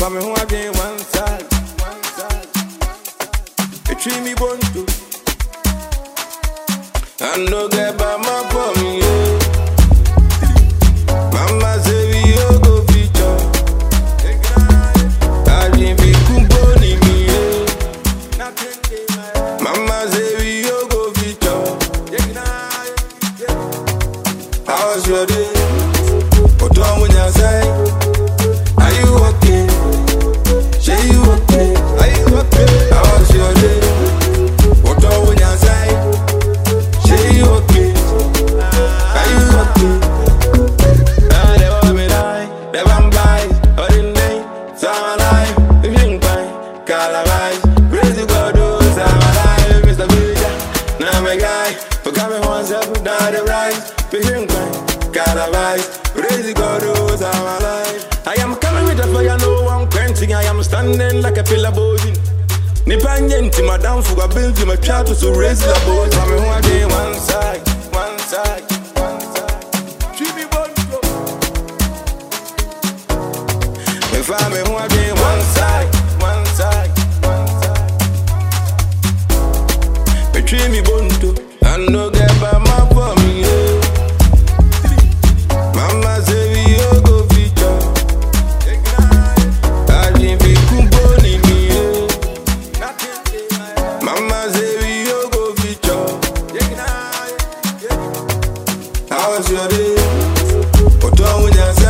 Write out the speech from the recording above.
But me who again one side. You treat me bunto. I no get by my bum, yeah. Mama say we all go feature. I didn't be kumboni me, yeah. Mama say we all go feature. How was your day? What wrong with your side? Are you okay? Say you okay? Are you okay? How was your day? What wrong with your side? Say you okay? Are you okay? Ah, they want me die, they want buy, all in day, some alive, if you can find, calabash, crazy God, those I'm alive, Mr. Bigger, now my guy, forgot me once, I put down the rise, if you can find, calabash, crazy God, those I'm alive. I am coming with a fire, no one quenching, I am standing like a pillar boarding. Nipanyenti madam fuga build you my child to raise the boat. I'm who again one side. Treat me bunto. If I'm who again one side. Me treat me bunto. I no get by my bum, yeah. Mama say we all go feature. I didn't be kumboni me, yeah. Mama say we all go feature. How was your day? What wrong with your